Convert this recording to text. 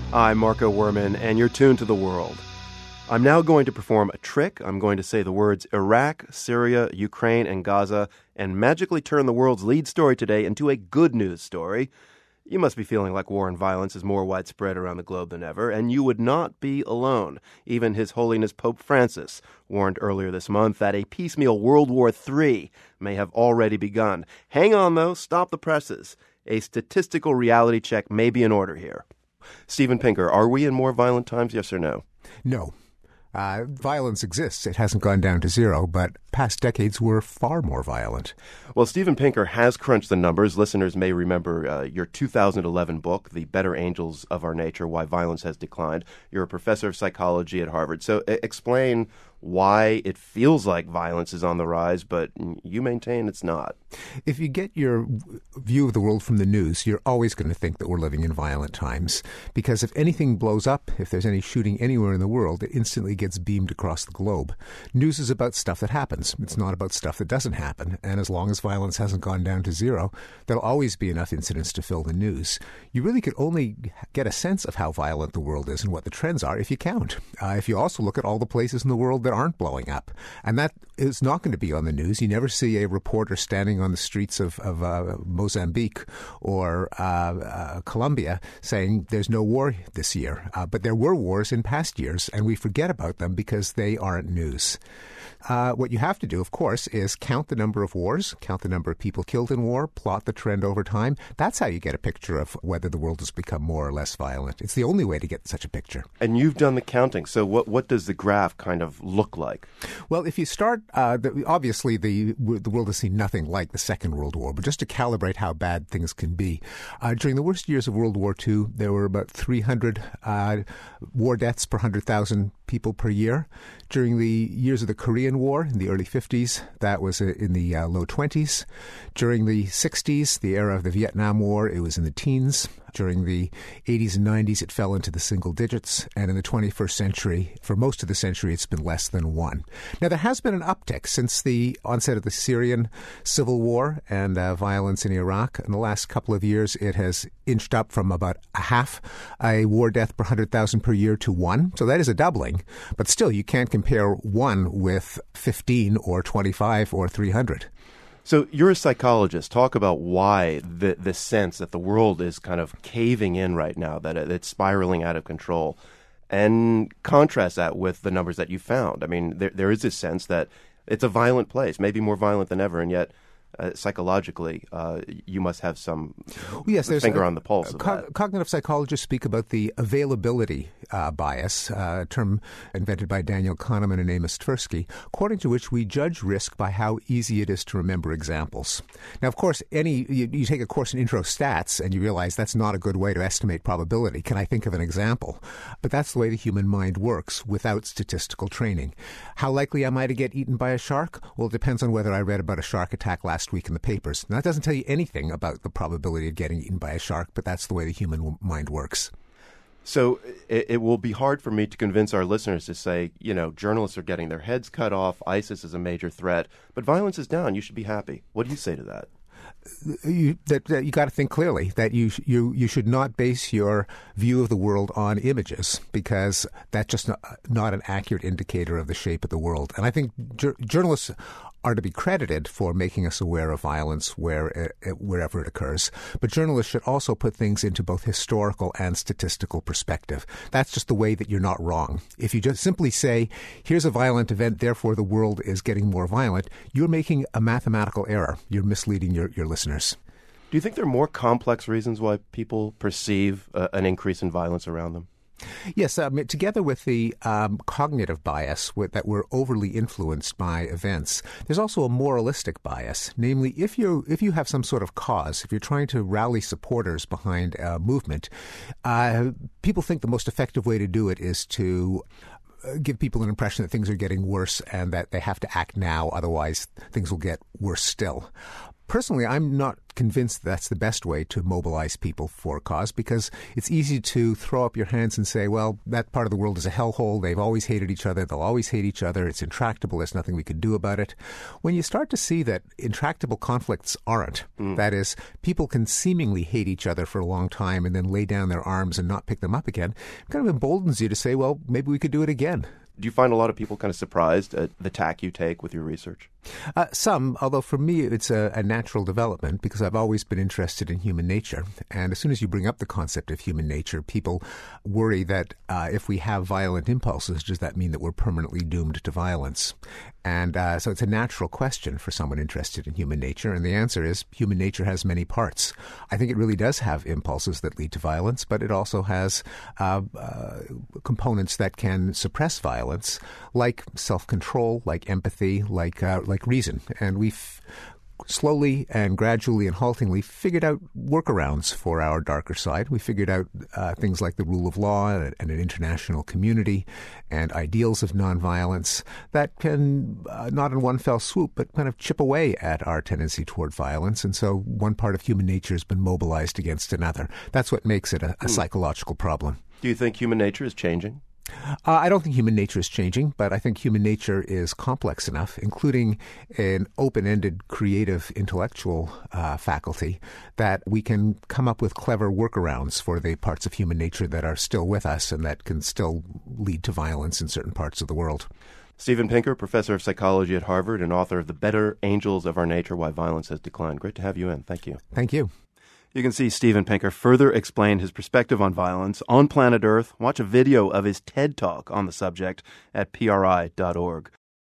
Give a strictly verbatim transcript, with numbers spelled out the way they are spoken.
I'm Marco Werman, and you're tuned to The World. I'm now going to perform a trick. I'm going to say the words Iraq, Syria, Ukraine, and Gaza, and magically turn the world's lead story today into a good news story. You must be feeling like war and violence is more widespread around the globe than ever, and you would not be alone. Even His Holiness Pope Francis warned earlier this month that a piecemeal World War Three may have already begun. Hang on, though. Stop the presses. A statistical reality check may be in order here. Steven Pinker, are we in more violent times, yes or no? No. Uh, violence exists. It hasn't gone down to zero, but past decades were far more violent. Well, Steven Pinker has crunched the numbers. Listeners may remember uh, your two thousand eleven book, The Better Angels of Our Nature, Why Violence Has Declined. You're a professor of psychology at Harvard. So uh, explain why it feels like violence is on the rise, but you maintain it's not. If you get your view of the world from the news, you're always going to think that we're living in violent times. Because if anything blows up, if there's any shooting anywhere in the world, it instantly gets beamed across the globe. News is about stuff that happens. It's not about stuff that doesn't happen. And as long as violence hasn't gone down to zero, there'll always be enough incidents to fill the news. You really could only get a sense of how violent the world is and what the trends are if you count. Uh, if you also look at all the places in the world that aren't blowing up. And that is not going to be on the news. You never see a reporter standing on the streets of, of uh, Mozambique or uh, uh, Colombia saying there's no war this year. Uh, but there were wars in past years, and we forget about them because they aren't news. Uh, what you have to do, of course, is count the number of wars, count the number of people killed in war, plot the trend over time. That's how you get a picture of whether the world has become more or less violent. It's the only way to get such a picture. And you've done the counting. So what, what does the graph kind of look like? Well, if you start, uh, the, obviously the the world has seen nothing like the Second World War, but just to calibrate how bad things can be, uh, during the worst years of World War Two, there were about three hundred uh, war deaths per one hundred thousand people per year. During the years of the Korean War in the early fifties, that was in the uh, low twenties. During the sixties, the era of the Vietnam War, it was in the teens. During the eighties and nineties, it fell into the single digits. And in the twenty-first century, for most of the century, it's been less than one. Now, there has been an uptick since the onset of the Syrian civil war and uh, violence in Iraq. In the last couple of years, it has inched up from about a half a war death per one hundred thousand per year to one. So that is a doubling. But still, you can't compare one with fifteen or twenty-five or three hundred. So you're a psychologist. Talk about why the the sense that the world is kind of caving in right now, that it's spiraling out of control, and contrast that with the numbers that you found. I mean, there there is this sense that it's a violent place, maybe more violent than ever, and yet uh, psychologically, uh, you must have some well, yes, finger a, on the pulse. Of co- that. Cognitive psychologists speak about the availability uh, bias, uh, a term invented by Daniel Kahneman and Amos Tversky, according to which we judge risk by how easy it is to remember examples. Now, of course, any you, you take a course in intro stats and you realize that's not a good way to estimate probability. Can I think of an example? But that's the way the human mind works without statistical training. How likely am I to get eaten by a shark? Well, it depends on whether I read about a shark attack last week in the papers. Now, that doesn't tell you anything about the probability of getting eaten by a shark, but that's the way the human w- mind works. So it, it will be hard for me to convince our listeners to say, you know, journalists are getting their heads cut off, ISIS is a major threat, but violence is down. You should be happy. What do you say to that? You, that, that you got to think clearly that you you you should not base your view of the world on images, because that's just not, not an accurate indicator of the shape of the world. And I think jur- journalists are to be credited for making us aware of violence where it, wherever it occurs. But journalists should also put things into both historical and statistical perspective. That's just the way that you're not wrong. If you just simply say, here's a violent event, therefore the world is getting more violent, you're making a mathematical error. You're misleading your, your listeners. Do you think there are more complex reasons why people perceive uh, an increase in violence around them? Yes, um, together with the um, cognitive bias with, that we're overly influenced by events, there's also a moralistic bias. Namely, if you if you have some sort of cause, if you're trying to rally supporters behind a movement, uh, people think the most effective way to do it is to give people an impression that things are getting worse and that they have to act now, otherwise things will get worse still. personally, I'm not convinced that's the best way to mobilize people for a cause, because it's easy to throw up your hands and say, well, that part of the world is a hellhole. They've always hated each other. They'll always hate each other. It's intractable. There's nothing we can do about it. When you start to see that intractable conflicts aren't, mm. that is, people can seemingly hate each other for a long time and then lay down their arms and not pick them up again, it kind of emboldens you to say, well, maybe we could do it again. Do you find a lot of people kind of surprised at the tack you take with your research? Uh, some, although for me it's a, a natural development because I've always been interested in human nature. And as soon as you bring up the concept of human nature, people worry that uh, if we have violent impulses, does that mean that we're permanently doomed to violence? And uh, so it's a natural question for someone interested in human nature. And the answer is human nature has many parts. I think it really does have impulses that lead to violence, but it also has uh, uh, components that can suppress violence, like self-control, like empathy, like uh, like reason. And we've slowly and gradually and haltingly figured out workarounds for our darker side. We figured out uh, things like the rule of law and, and an international community and ideals of nonviolence that can, uh, not in one fell swoop, but kind of chip away at our tendency toward violence. And so one part of human nature has been mobilized against another. That's what makes it a, a psychological problem. Do you think human nature is changing? Uh, I don't think human nature is changing, but I think human nature is complex enough, including an open-ended, creative, intellectual uh, faculty, that we can come up with clever workarounds for the parts of human nature that are still with us and that can still lead to violence in certain parts of the world. Steven Pinker, professor of psychology at Harvard and author of The Better Angels of Our Nature, Why Violence Has Declined. Great to have you in. Thank you. Thank you. You can see Steven Pinker further explain his perspective on violence on Planet Earth. Watch a video of his TED Talk on the subject at P R I dot org.